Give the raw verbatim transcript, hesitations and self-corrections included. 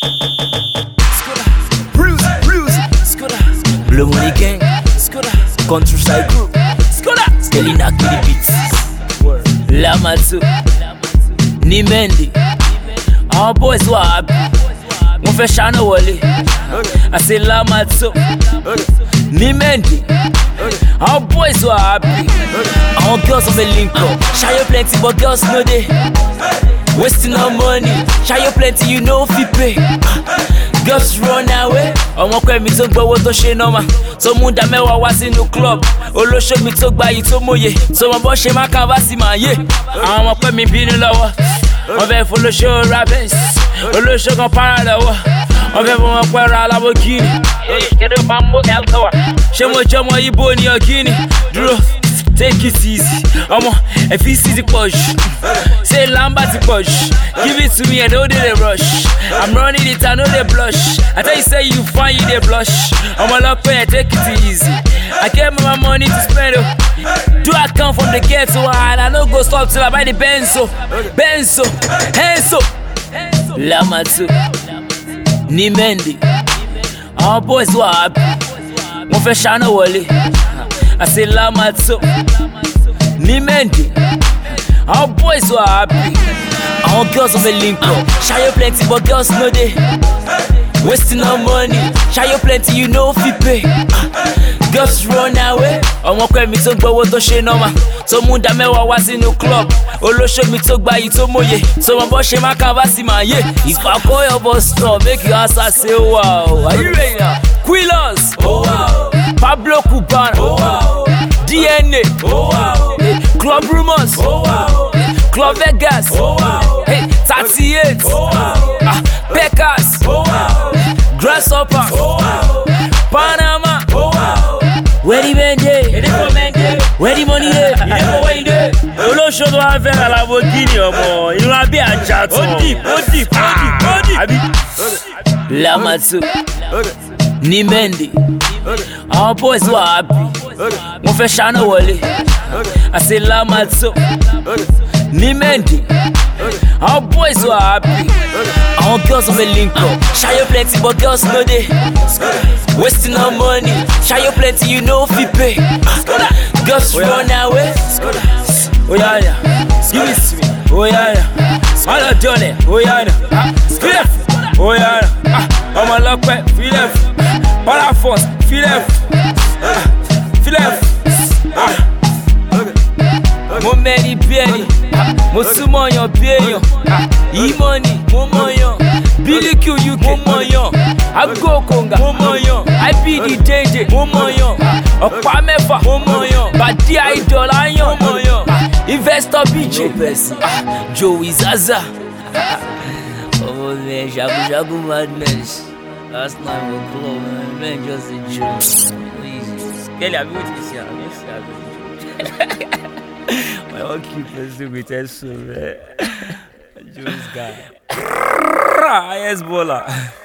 Bruce, Bruce, Blue Money Gang, Countryside Crew, Skelina Kili Beats, Lamatsu, Nimendi. Our boys were happy. Mon fait Shana Wally. I say Lamatsu, Nimendi. Our boys were happy. Our girls on the link up. Shy you plenty, but girls know they wasting our money. Shy you plenty, you know if you pay. Girls run away. I'm not going to go what to share no man. So Munda Mewa was in the club. Olo show me talk by it so moye. So my boss my canvas man yeah. I'm not going to be in lower. I'm very full of show rappers. Olo show go parallel. I'm very full of quarrel Lamborghini. Get up and move alcohol. Show me Jomo Ibo ni Ogini. Dro. Take it easy, I'm on if you see the push. Say Lambert the push. Give it to me, I know they rush. I'm running it, I know they blush. I tell you, say you fine, you they blush. I'm a lock when I take it easy. I get my money to spend. Do I come from the ghetto and I don't go stop till I buy the Benzo, Benzo, Henso, Lamatsu, Nimendi. Our boys were happy. Mon fait Shana Wally. I say Lamatsu, Nimendi. Our boys were happy. Our girls on the link up. Shy you plenty, but girls know they wasting our money. Shy you plenty, you know if you pay. Girls run away. I'm not going to go what to share no man. So Munda Mewa was in the club. Olo show me talk by it so moye. So my boss my canvas man yeah. If I call your boss stop, make your answer say wow. Are you ready now? Quillos, oh wow. Pablo Cubana, oh wow. D N A, oh wow. Hey, Club Rumors, oh wow. Hey, Club Vegas, oh wow. Hey, thirty-eight, oh wow. Ah, Pekas, oh wow. Grasshopper, oh wow. Panama, oh wow. Where the men dey? Where the money dey? You never where you dey? Olo show do have a Lamborghini omo. You na be a chat. Oh deep, oh deep, oh deep, oh deep. Lamatsu, Nimendi. Our boys were happy. Mon fait Shana Wally. I say Lamatsu, Nimendi. Our boys were happy. Our girls on the link up. Shy you plenty, but girls know they wasting our money. Shy you plenty, you know if you pay. Girls run away. Oh yeah, yeah. Give it to me. Oh yeah, yeah. All I done it. Oh yeah, yeah. Feel it. Oh yeah, yeah. I'm a lock back. Feel it. Paraforce. Feel it. Feel it. Mo many penny. Mo sumo yon penny. E-money. Mo moyon. Billy Q U K. Mo moyon. I go Konga. Mo moyon. I be the danger. Mo moyon. Opa mefa. Mo moyon. Badi idol ayon. Mo moyon. Investor B J. Joey Zaza. Oh man, Jagu Jagu madness. Last night we club, man. Man just a joke. Please. Kelly, I'm with you, sir. I'm with you. My own keepers do with us, man. Joe's guy. Yes, Bola.